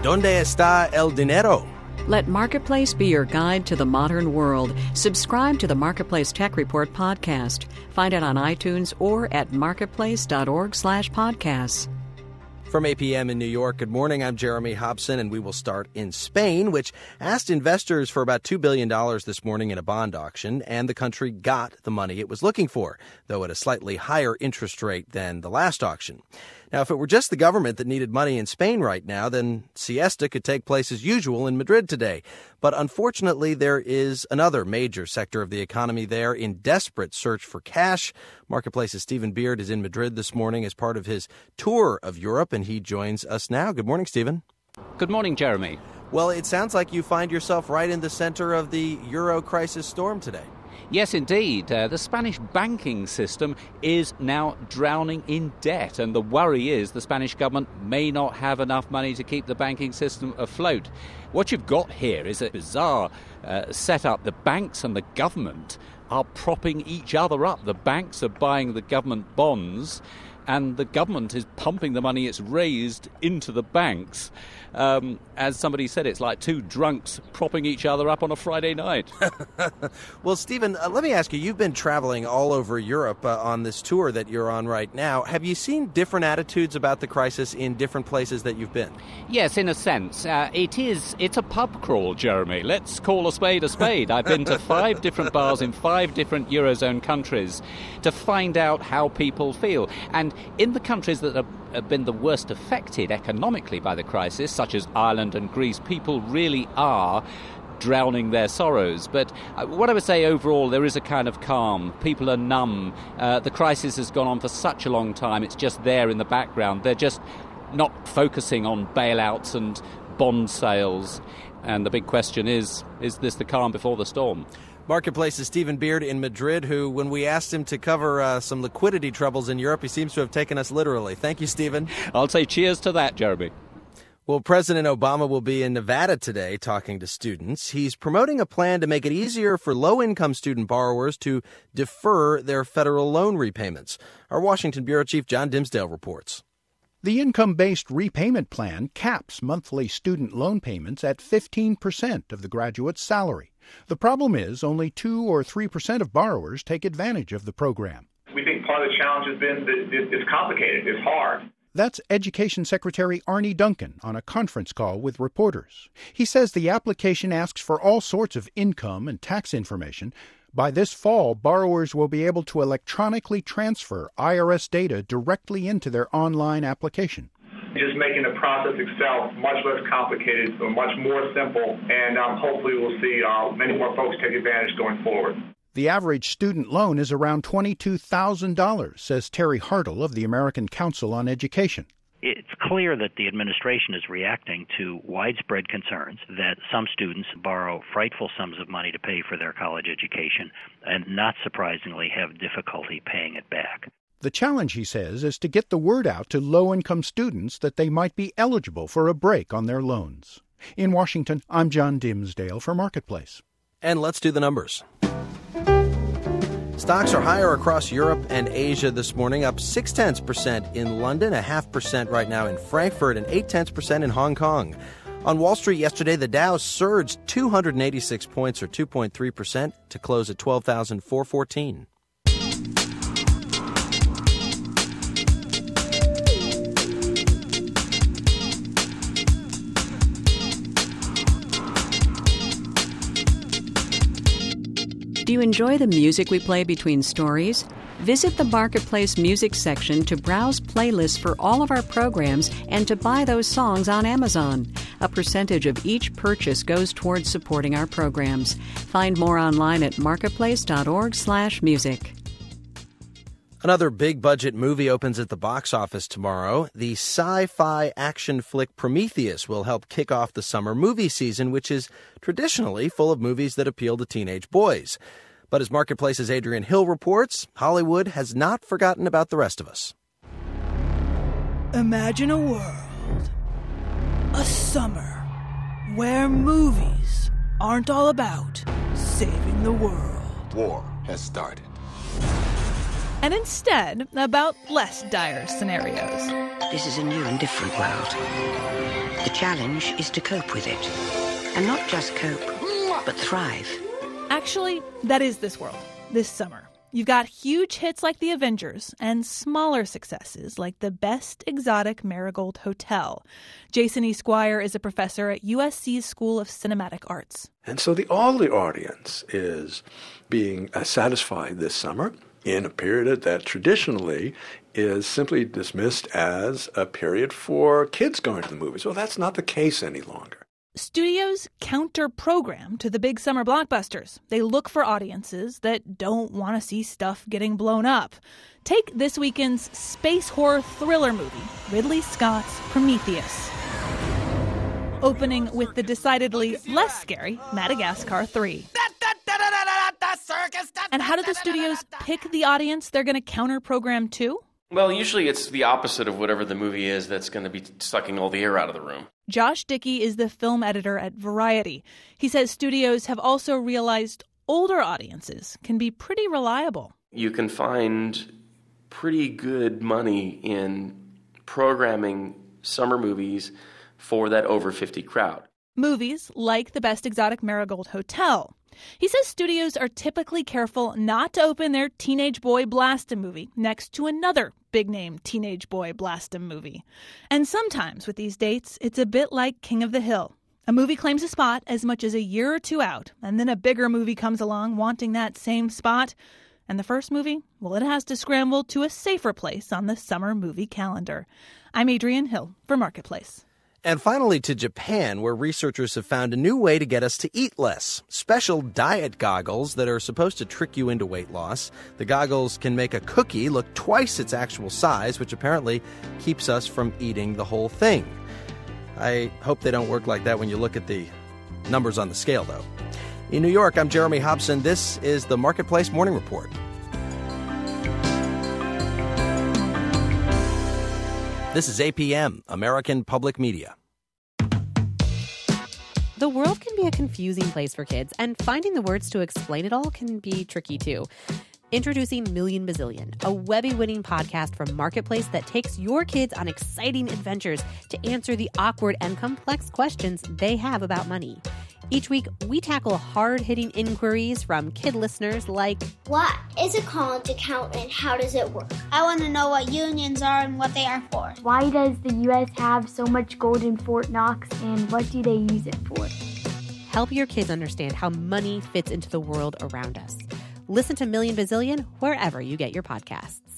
¿Dónde está el dinero? Let Marketplace be your guide to the modern world. Subscribe to the Marketplace Tech Report podcast. Find it on iTunes or at marketplace.org/podcasts. From APM in New York, good morning. I'm Jeremy Hobson, and we will start in Spain, which asked investors for about $2 billion this morning in a bond auction, and the country got the money it was looking for, though at a slightly higher interest rate than the last auction. Now, if it were just the government that needed money in Spain right now, then siesta could take place as usual in Madrid today. But unfortunately, there is another major sector of the economy there in desperate search for cash. Marketplace's Stephen Beard is in Madrid this morning as part of his tour of Europe, and he joins us now. Good morning, Stephen. Good morning, Jeremy. Well, it sounds like you find yourself right in the center of the euro crisis storm today. Yes, indeed. The Spanish banking system is now drowning in debt, and the worry is the Spanish government may not have enough money to keep the banking system afloat. What you've got here is a bizarre setup. The banks and the government are propping each other up. The banks are buying the government bonds, and the government is pumping the money it's raised into the banks. As somebody said, it's like two drunks propping each other up on a Friday night. Well, Stephen, let me ask you, you've been traveling all over Europe on this tour that you're on right now. Have you seen different attitudes about the crisis in different places that you've been? Yes, in a sense. It's a pub crawl, Jeremy. Let's call a spade a spade. I've been to 5 different bars in 5 different Eurozone countries to find out how people feel. And in the countries that have been the worst affected economically by the crisis, such as Ireland and Greece, people really are drowning their sorrows. But what I would say overall, there is a kind of calm. People are numb. The crisis has gone on for such a long time. It's just there in the background. They're just not focusing on bailouts and bond sales. And the big question is this the calm before the storm? Marketplace's Stephen Beard in Madrid, who, when we asked him to cover some liquidity troubles in Europe, he seems to have taken us literally. Thank you, Stephen. I'll say cheers to that, Jeremy. Well, President Obama will be in Nevada today talking to students. He's promoting a plan to make it easier for low-income student borrowers to defer their federal loan repayments. Our Washington Bureau Chief John Dimsdale reports. The income-based repayment plan caps monthly student loan payments at 15% of the graduate's salary. The problem is only 2 or 3% of borrowers take advantage of the program. We think part of the challenge has been that it's complicated, it's hard. That's Education Secretary Arne Duncan on a conference call with reporters. He says the application asks for all sorts of income and tax information. By this fall, borrowers will be able to electronically transfer IRS data directly into their online application. Just making the process itself much less complicated, much more simple, and hopefully we'll see many more folks take advantage going forward. The average student loan is around $22,000, says Terry Hartle of the American Council on Education. It's clear that the administration is reacting to widespread concerns that some students borrow frightful sums of money to pay for their college education and, not surprisingly, have difficulty paying it back. The challenge, he says, is to get the word out to low-income students that they might be eligible for a break on their loans. In Washington, I'm John Dimsdale for Marketplace. And let's do the numbers. Stocks are higher across Europe and Asia this morning, up 0.6% in London, 0.5% right now in Frankfurt, and 0.8% in Hong Kong. On Wall Street yesterday, the Dow surged 286 points, or 2.3%, to close at 12,414. Do you enjoy the music we play between stories? Visit the Marketplace music section to browse playlists for all of our programs and to buy those songs on Amazon. A percentage of each purchase goes towards supporting our programs. Find more online at marketplace.org/music. Another big-budget movie opens at the box office tomorrow. The sci-fi action flick Prometheus will help kick off the summer movie season, which is traditionally full of movies that appeal to teenage boys. But as Marketplace's Adrian Hill reports, Hollywood has not forgotten about the rest of us. Imagine a world, a summer, where movies aren't all about saving the world. War has started. and instead about less dire scenarios. This is a new and different world. The challenge is to cope with it. And not just cope, but thrive. Actually, that is this world, this summer. You've got huge hits like The Avengers and smaller successes like The Best Exotic Marigold Hotel. Jason E. Squire is a professor at USC's School of Cinematic Arts. And so all the audience is being satisfied this summer in a period that traditionally is simply dismissed as a period for kids going to the movies. Well, that's not the case any longer. Studios counter-program to the big summer blockbusters. They look for audiences that don't want to see stuff getting blown up. Take this weekend's space horror thriller movie, Ridley Scott's Prometheus. Opening with the decidedly less scary Madagascar 3. And how do the studios pick the audience they're going to counter-program to? Well, usually it's the opposite of whatever the movie is that's going to be sucking all the air out of the room. Josh Dickey is the film editor at Variety. He says studios have also realized older audiences can be pretty reliable. You can find pretty good money in programming summer movies for that over 50 crowd. Movies like The Best Exotic Marigold Hotel. He says studios are typically careful not to open their Teenage Boy Blast 'Em movie next to another big-name Teenage Boy Blast 'Em movie. And sometimes with these dates, it's a bit like King of the Hill. A movie claims a spot as much as a year or two out, and then a bigger movie comes along wanting that same spot. And the first movie, well, it has to scramble to a safer place on the summer movie calendar. I'm Adrienne Hill for Marketplace. And finally to Japan, where researchers have found a new way to get us to eat less. Special diet goggles that are supposed to trick you into weight loss. The goggles can make a cookie look twice its actual size, which apparently keeps us from eating the whole thing. I hope they don't work like that when you look at the numbers on the scale, though. In New York, I'm Jeremy Hobson. This is the Marketplace Morning Report. This is APM, American Public Media. The world can be a confusing place for kids, and finding the words to explain it all can be tricky too. Introducing Million Bazillion, a Webby-winning podcast from Marketplace that takes your kids on exciting adventures to answer the awkward and complex questions they have about money. Each week, we tackle hard-hitting inquiries from kid listeners like, what is a college account and how does it work? I want to know what unions are and what they are for. Why does the U.S. have so much gold in Fort Knox and what do they use it for? Help your kids understand how money fits into the world around us. Listen to Million Bazillion wherever you get your podcasts.